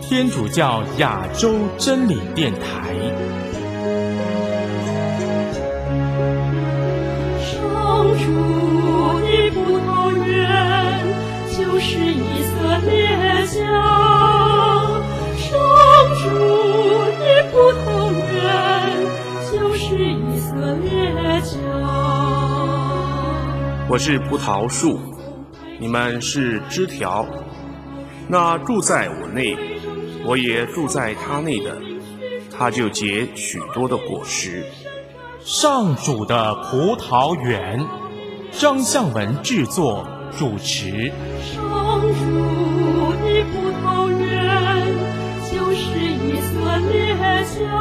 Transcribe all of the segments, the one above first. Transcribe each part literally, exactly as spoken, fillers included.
天主教亚洲真理电台。 上主的葡萄园就是以色列家，上主的葡萄园就是以色列家。 我是葡萄树，你们是枝条。那住在我内，我也住在他内的，他就结许多的果实。 上主的葡萄园，张向文制作主持。 上主的葡萄园就是以色列家，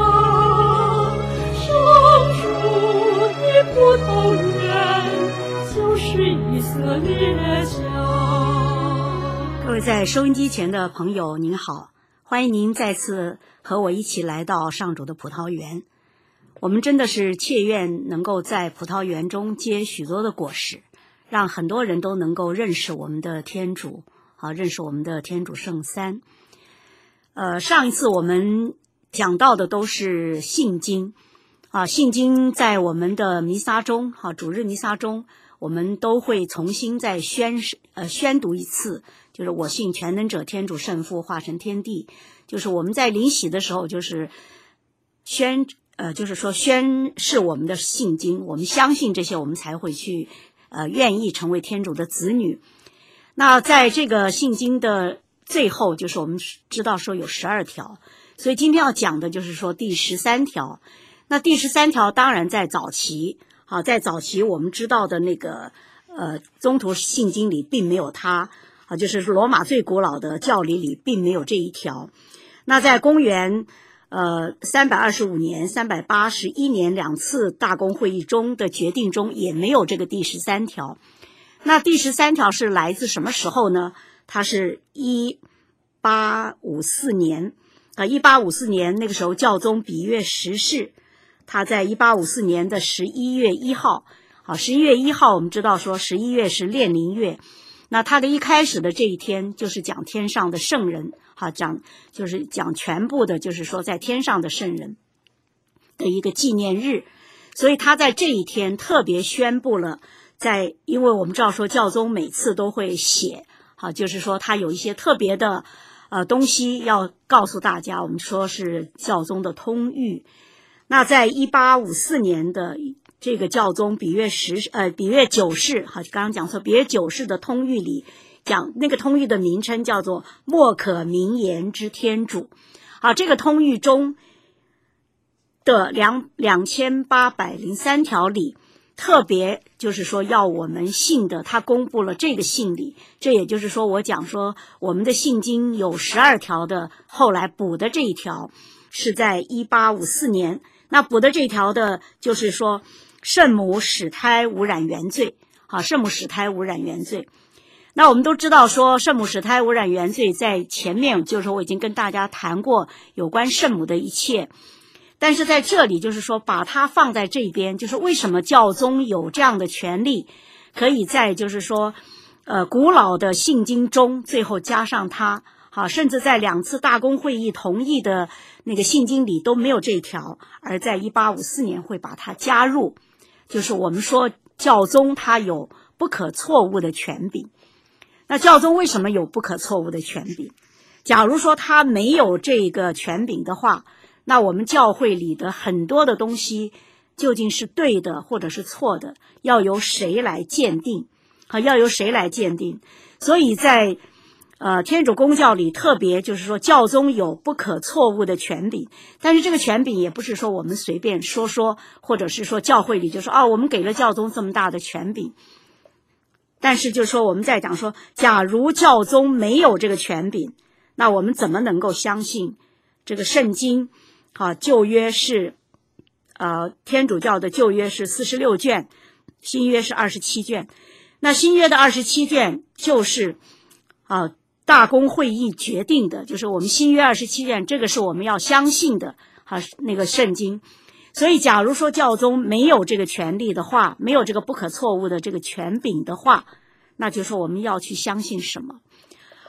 上主的葡萄园就是以色列家。 各位在收音机前的朋友您好，欢迎您再次和我一起来到上主的葡萄园。我们真的是切愿能够在葡萄园中结许多的果实，让很多人都能够认识我们的天主，啊，认识我们的天主圣三。呃，上一次我们讲到的都是信经，啊，信经在我们的弥撒中，啊，主日弥撒中，我们都会重新再宣呃宣读一次，就是我信全能者天主圣父化成天地，就是我们在领洗的时候，就是宣呃就是说宣示我们的信经，我们相信这些，我们才会去呃愿意成为天主的子女。那在这个信经的最后，就是我们知道说有十二条，所以今天要讲的就是说第十三条。那第十三条当然在早期，好，在早期我们知道的那个呃宗徒信经里并没有它，啊，就是罗马最古老的教理里并没有这一条。那在公元呃三百二十五年、三百八十一年两次大公会议中的决定中也没有这个第十三条。那第十三条是来自什么时候呢？它是一八五四年，啊，一八五四年那个时候教宗比约十世，他在一八五四年的十一月一号，啊，十一月一号我们知道说十一月是炼灵月，那他的一开始的这一天就是讲天上的圣人，好，讲就是讲全部的，就是说在天上的圣人的一个纪念日，所以他在这一天特别宣布了，在因为我们知道说教宗每次都会写，好，就是说他有一些特别的呃东西要告诉大家，我们说是教宗的通谕。那在一八五四年的这个教宗比约十呃比约九世，好，刚刚讲说比约九世的通谕里讲，那个通谕的名称叫做莫可名言之天主。好，这个通谕中的两两千八百零三条里，特别就是说要我们信的，他公布了这个信理，这也就是说我讲说我们的信经有十二条的，后来补的这一条是在一八五四年。那补的这条的就是说圣母使胎无染原罪，好，圣母使胎无染原罪。那我们都知道说圣母使胎无染原罪在前面就是说我已经跟大家谈过有关圣母的一切，但是在这里就是说把它放在这边，就是为什么教宗有这样的权利，可以在就是说呃古老的信经中最后加上它，好，甚至在两次大公会议同意的那个信经里都没有这一条，而在一八五四年会把它加入，就是我们说教宗他有不可错误的权柄。那教宗为什么有不可错误的权柄？假如说他没有这个权柄的话，那我们教会里的很多的东西究竟是对的或者是错的，要由谁来鉴定？好，要由谁来鉴定？所以在呃，天主公教里特别就是说教宗有不可错误的权柄，但是这个权柄也不是说我们随便说说，或者是说教会里就说啊，我们给了教宗这么大的权柄。但是就是说我们在讲说，假如教宗没有这个权柄，那我们怎么能够相信这个圣经啊？旧约是呃天主教的旧约是四十六卷，新约是二十七卷。那新约的二十七卷就是啊大公会议决定的，就是我们新约二十七卷，这个是我们要相信的啊那个圣经。所以假如说教宗没有这个权利的话，没有这个不可错误的这个权柄的话，那就说我们要去相信什么？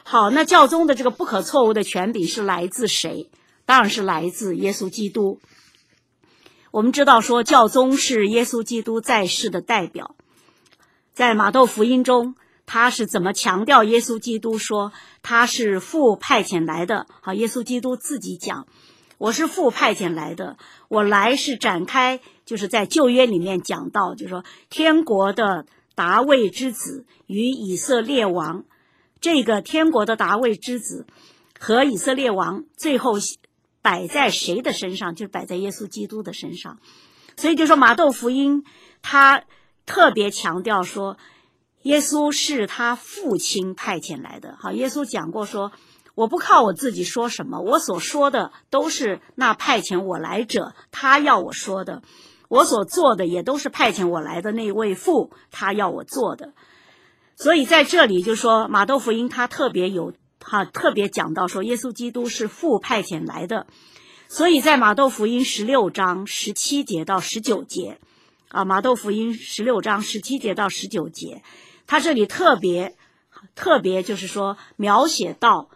好，那教宗的这个不可错误的权柄是来自谁？当然是来自耶稣基督。我们知道说教宗是耶稣基督在世的代表，在马窦福音中他是怎么强调耶稣基督说他是父派遣来的。好，耶稣基督自己讲，我是父派遣来的，我来是展开，就是在旧约里面讲到，就是说天国的达味之子与以色列王，这个天国的达味之子和以色列王最后摆在谁的身上？就是摆在耶稣基督的身上。所以就说马窦福音他特别强调说耶稣是他父亲派遣来的。好，耶稣讲过说，我不靠我自己说什么，我所说的都是那派遣我来者他要我说的，我所做的也都是派遣我来的那位父他要我做的。所以在这里就说马窦福音他特别有他特别讲到说耶稣基督是父派遣来的。所以在马窦福音十六章十七节到十九节啊，马窦福音十六章十七节到十九节，他这里特别特别就是说描写到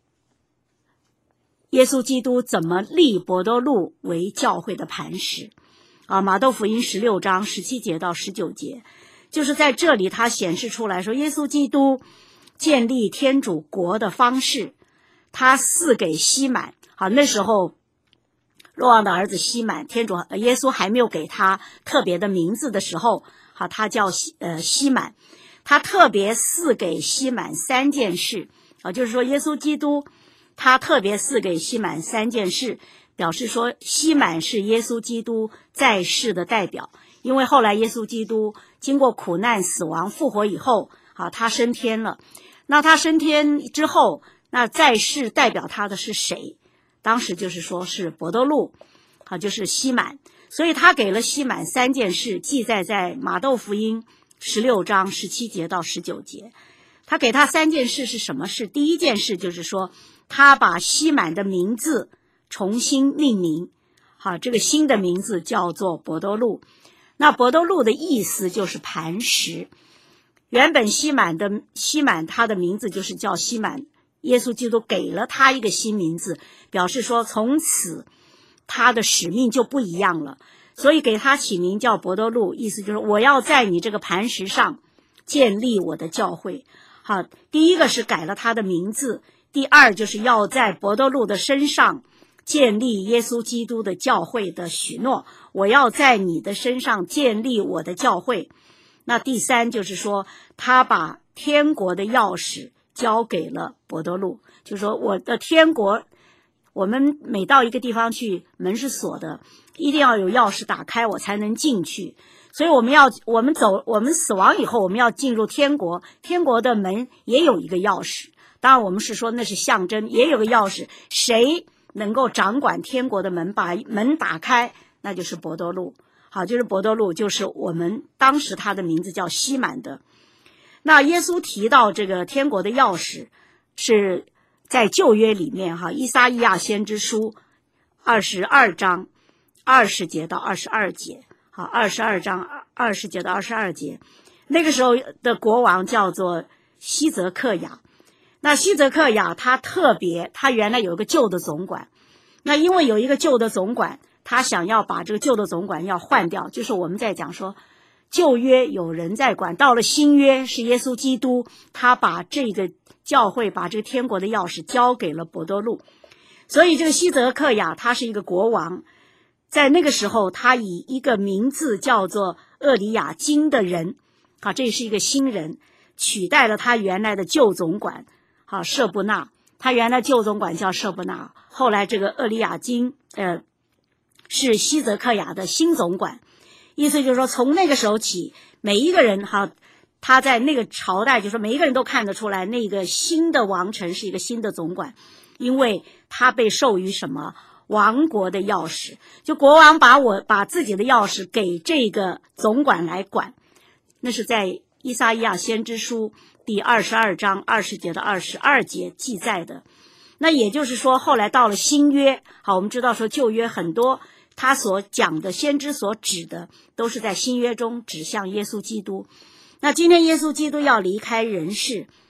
耶稣基督怎么立伯多禄为教会的磐石啊。马窦福音十六章十七节到十九节，就是在这里他显示出来说耶稣基督建立天主国的方式，他赐给西满。好，那时候若望的儿子西满，天主耶稣还没有给他特别的名字的时候，好，他叫西呃西满，他特别赐给西满三件事啊，就是说耶稣基督他特别赐给西满三件事，表示说西满是耶稣基督在世的代表。因为后来耶稣基督经过苦难、死亡、复活以后，好，他升天了。那他升天之后，那在世代表他的是谁？当时就是说是伯多禄，好，就是西满。所以他给了西满三件事，记载在马窦福音十六章十七节到十九节。他给他三件事是什么事？第一件事就是说他把西满的名字重新命名，好，这个新的名字叫做伯多禄。那伯多禄的意思就是磐石。原本西满的西满他的名字就是叫西满，耶稣基督给了他一个新名字，表示说从此他的使命就不一样了，所以给他起名叫伯多禄，意思就是我要在你这个磐石上建立我的教会。好，第一个是改了他的名字，第二就是要在伯多禄的身上建立耶稣基督的教会的许诺，我要在你的身上建立我的教会。那第三就是说他把天国的钥匙交给了伯多禄，就是说我的天国，我们每到一个地方去，门是锁的，一定要有钥匙打开我才能进去。所以我们要我们走我们死亡以后，我们要进入天国，天国的门也有一个钥匙，当然我们是说那是象征，也有个钥匙，谁能够掌管天国的门，把门打开，那就是伯多禄。好，就是伯多禄，就是我们当时他的名字叫西满的。那耶稣提到这个天国的钥匙是在旧约里面哈，以撒意亚先知书二十二章二十节到二十二节，好，二十二章二十节到二十二节，那个时候的国王叫做西泽克雅。那西泽克雅他特别，他原来有一个旧的总管，那因为有一个旧的总管，他想要把这个旧的总管要换掉，就是我们在讲说旧约有人在管，到了新约是耶稣基督，他把这个教会把这个天国的钥匙交给了伯多禄。所以这个西泽克雅他是一个国王，在那个时候他以一个名字叫做厄里亚金的人，啊，这是一个新人，取代了他原来的旧总管啊舍布纳。他原来旧总管叫舍布纳，后来这个厄里亚金呃是西泽克雅的新总管。意思就是说从那个时候起，每一个人哈，他在那个朝代就是说每一个人都看得出来那个新的王臣是一个新的总管，因为他被授予什么王国的钥匙，就国王把我把自己的钥匙给这个总管来管。那是在以撒意亚先知书第二十二章二十节到二十二节记载的。那也就是说后来到了新约，好，我们知道说旧约很多他所讲的先知所指的都是在新约中指向耶稣基督。那今天耶稣基督要离开人世，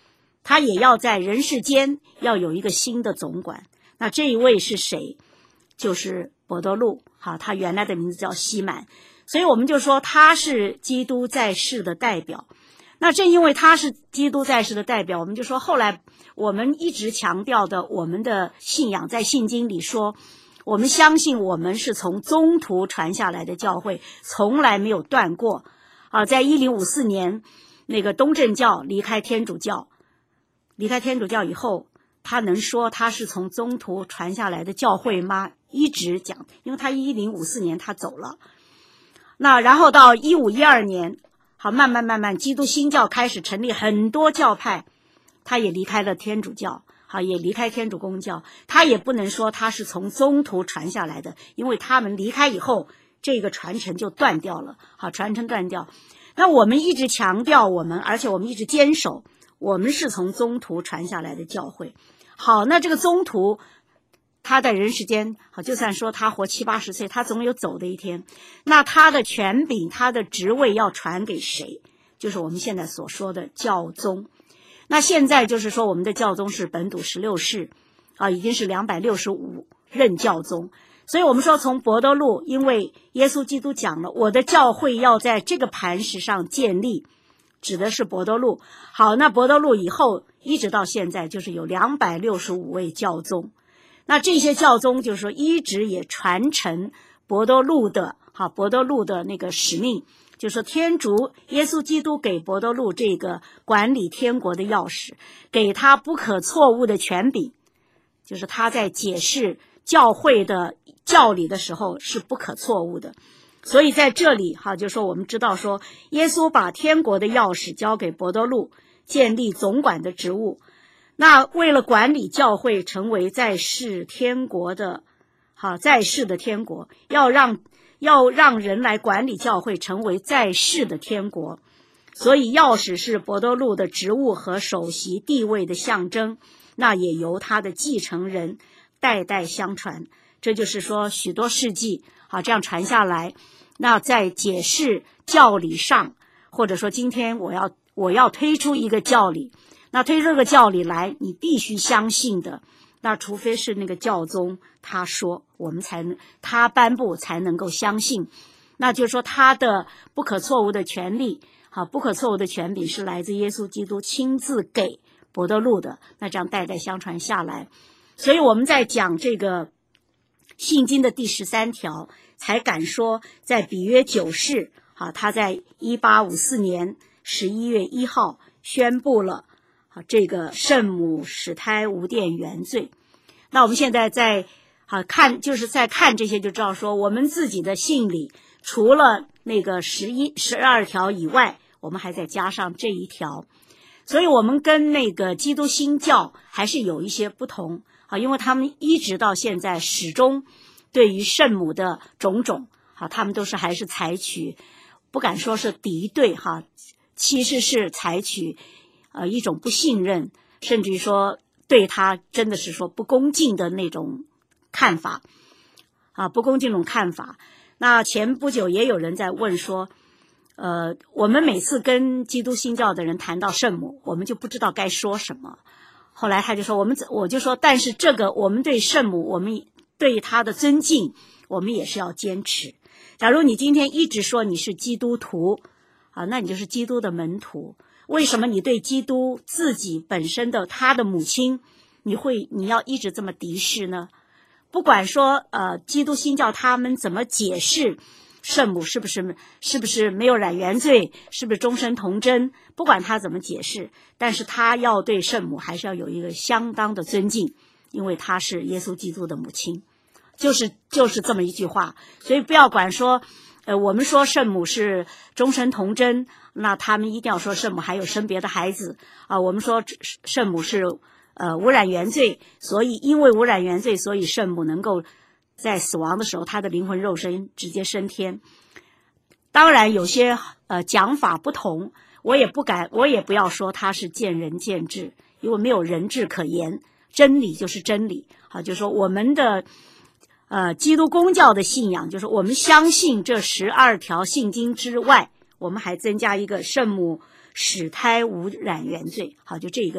他也要在人世间要有一个新的总管。那这一位是谁？就是伯多禄，好，他原来的名字叫西满，所以我们就说他是基督在世的代表。那正因为他是基督在世的代表，我们就说后来我们一直强调的我们的信仰，在信经里说我们相信我们是从宗徒传下来的教会，从来没有断过啊。在一零五四年那个东正教离开天主教离开天主教以后，他能说他是从宗徒传下来的教会吗？一直讲，因为他一零五四年他走了。那然后到一五一二年，好，慢慢慢慢基督新教开始成立很多教派，他也离开了天主教，好，也离开天主公教，他也不能说他是从宗徒传下来的，因为他们离开以后这个传承就断掉了，好，传承断掉。那我们一直强调我们，而且我们一直坚守我们是从宗徒传下来的教会。好，那这个宗徒他在人世间，好，就算说他活七八十岁，他总有走的一天。那他的权柄，他的职位要传给谁？就是我们现在所说的教宗。那现在就是说我们的教宗是本笃十六世啊，已经是两百六十五任教宗。所以我们说从伯多禄，因为耶稣基督讲了我的教会要在这个磐石上建立，指的是伯多禄。好，那伯多禄以后一直到现在就是有两百六十五位教宗。那这些教宗就是说一直也传承伯多禄的好伯多禄的那个使命，就是说天主耶稣基督给伯多禄这个管理天国的钥匙，给他不可错误的权柄，就是他在解释教会的教理的时候是不可错误的。所以在这里哈，就说我们知道说耶稣把天国的钥匙交给伯多禄，建立总管的职务。那为了管理教会成为在世天国的好在世的天国，要让要让人来管理教会成为在世的天国，所以钥匙是伯多禄的职务和首席地位的象征，那也由他的继承人代代相传。这就是说许多世纪好这样传下来，那在解释教理上，或者说今天我要我要推出一个教理，那推出这个教理来你必须相信的，那除非是那个教宗他说，我们才能他颁布才能够相信。那就是说他的不可错误的权利好不可错误的权柄是来自耶稣基督亲自给伯多禄的，那这样代代相传下来。所以我们在讲这个信经的第十三条才敢说，在比约九世好他在一八五四年十一月一号宣布了好这个圣母使胎无玷原罪。那我们现在在好看就是在看这些就知道说，我们自己的信里除了那个十一十二条以外，我们还再加上这一条。所以我们跟那个基督新教还是有一些不同啊，因为他们一直到现在始终对于圣母的种种好，他们都是还是采取不敢说是敌对哈，其实是采取呃一种不信任，甚至于说对他真的是说不恭敬的那种看法啊，不恭敬那种看法。那前不久也有人在问说，呃，我们每次跟基督新教的人谈到圣母，我们就不知道该说什么。后来他就说，我们我就说，但是这个我们对圣母，我们对她的尊敬，我们也是要坚持。假如你今天一直说你是基督徒啊，那你就是基督的门徒。为什么你对基督自己本身的他的母亲，你会你要一直这么敌视呢？不管说呃基督新教他们怎么解释圣母是不是是不是没有染原罪，是不是终身童贞，不管他怎么解释，但是他要对圣母还是要有一个相当的尊敬，因为她是耶稣基督的母亲，就是就是这么一句话。所以不要管说呃我们说圣母是终身童贞，那他们一定要说圣母还有生别的孩子啊。我们说圣母是呃无染原罪，所以因为无染原罪，所以圣母能够在死亡的时候，他的灵魂肉身直接升天。当然有些呃讲法不同，我也不敢，我也不要说他是见仁见智，因为没有人智可言，真理就是真理。好，就是说我们的呃基督公教的信仰，就是我们相信这十二条信经之外，我们还增加一个圣母使胎无染原罪。好，就这一个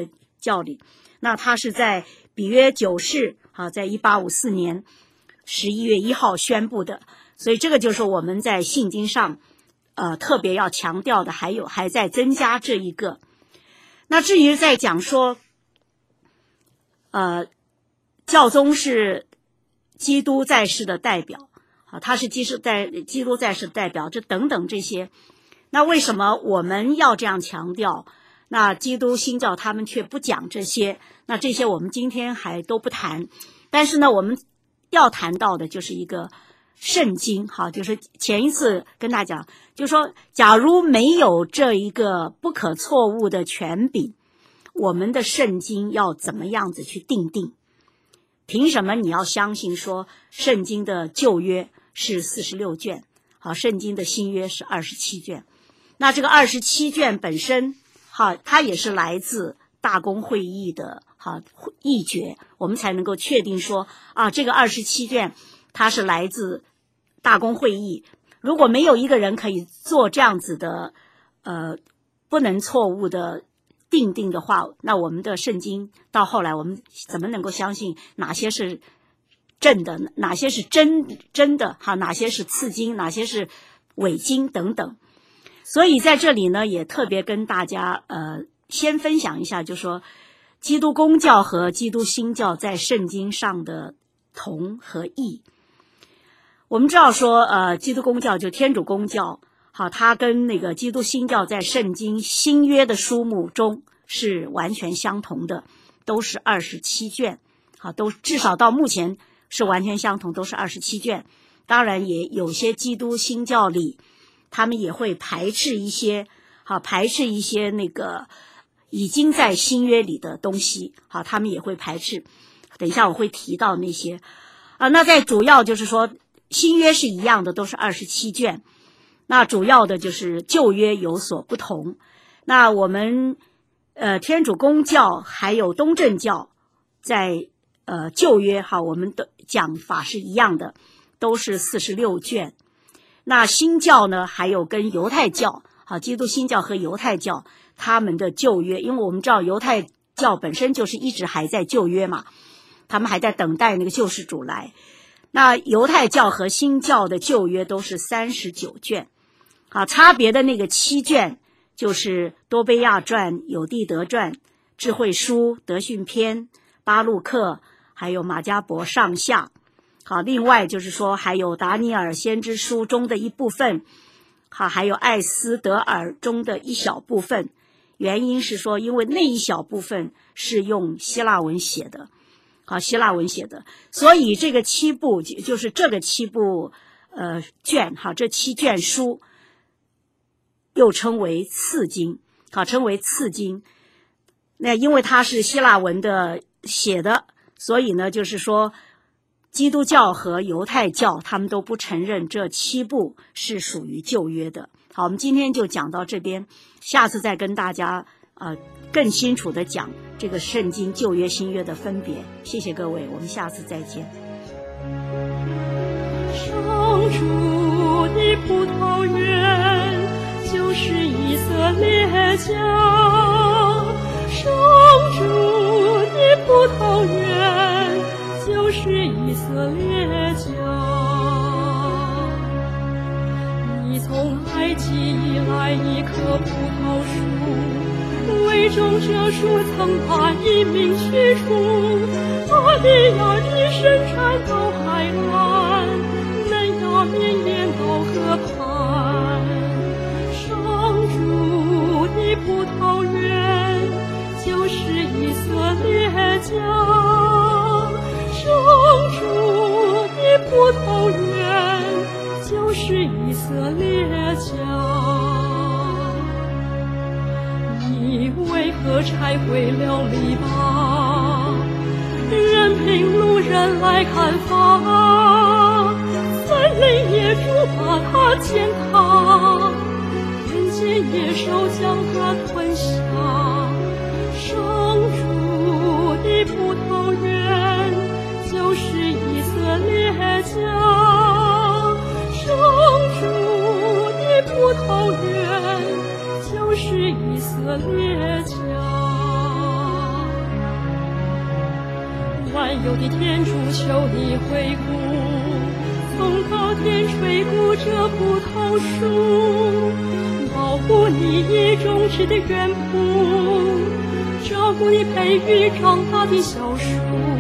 教理。那他是在比约九世啊，在一八五四年十一月一号宣布的，所以这个就是我们在信经上呃特别要强调的，还有还在增加这一个。那至于在讲说呃教宗是基督在世的代表啊，他是基督在基督在世的代表，这等等这些，那为什么我们要这样强调？那基督新教他们却不讲这些，那这些我们今天还都不谈。但是呢，我们要谈到的就是一个圣经，哈，就是前一次跟大家讲，就是说，假如没有这一个不可错误的权柄，我们的圣经要怎么样子去定定？凭什么你要相信说圣经的旧约是四十六卷，好，圣经的新约是二十七卷？那这个二十七卷本身，好，它也是来自大公会议的好议决，我们才能够确定说啊，这个二十七卷它是来自大公会议。如果没有一个人可以做这样子的呃不能错误的定定的话，那我们的圣经到后来我们怎么能够相信哪些是正的，哪些是真真的哈，哪些是次经，哪些是伪经等等。所以在这里呢，也特别跟大家呃先分享一下，就说基督公教和基督新教在圣经上的同和异。我们知道说呃基督公教就天主公教，好，它跟那个基督新教在圣经新约的书目中是完全相同的，都是二十七卷，好，都至少到目前是完全相同，都是二十七卷。当然也有些基督新教里他们也会排斥一些，好，排斥一些那个已经在新约里的东西，好，他们也会排斥。等一下我会提到那些啊。那在主要就是说，新约是一样的，都是二十七卷。那主要的就是旧约有所不同。那我们呃天主公教还有东正教在呃旧约哈，我们的讲法是一样的，都是四十六卷。那新教呢，还有跟犹太教，好，基督新教和犹太教他们的旧约，因为我们知道犹太教本身就是一直还在旧约嘛，他们还在等待那个救世主来。那犹太教和新教的旧约都是三十九卷，啊，差别的那个七卷就是多贝亚传、有地德传、智慧书、德训篇、巴路克，还有马加伯上下。好，另外就是说还有达尼尔先知书中的一部分，好，还有艾斯德尔中的一小部分。原因是说，因为那一小部分是用希腊文写的，好，希腊文写的，所以这个七部就是这个七部呃卷，好，这七卷书又称为次经，好，称为次经。那因为它是希腊文的写的，所以呢，就是说基督教和犹太教他们都不承认这七部是属于旧约的。好，我们今天就讲到这边，下次再跟大家呃更清楚的讲这个圣经旧约新约的分别。谢谢各位，我们下次再见。 上主的葡萄园就是以色列家，上主的葡萄园就是以色列家。你从埃及以来一棵葡萄树，为种这树曾把一名驱除，巴利亚的深山到海岸，嫩芽绵延到河畔。上主的葡萄园就是以色列家，上主的葡萄园就是以色列家。你为何拆毁了篱笆，任凭路人来砍伐？森林野猪把它践踏，田间野兽将它吞下。上主的葡萄园就是以色列家，上主的葡萄园就是以色列家。 求你回顾，从高天吹拂这葡萄树，保护你已种植的园圃，照顾你培育长大的小树。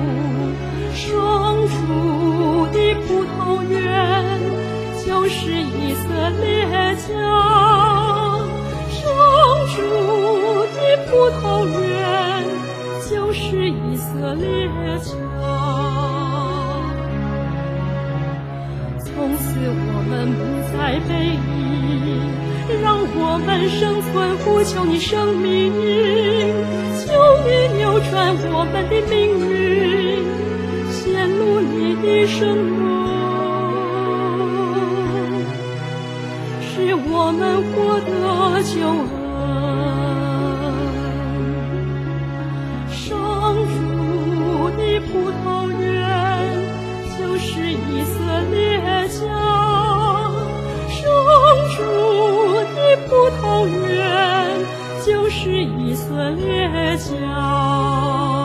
双主的葡萄园就是以色列家，双主的葡萄园就是以色列家。从此我们不再背离，让我们生存呼求你生命，求你扭转我们的命运，显露你的圣容，使我们获得救恩。上主的葡萄园就是以色列家，上主的葡萄园就是以色列家。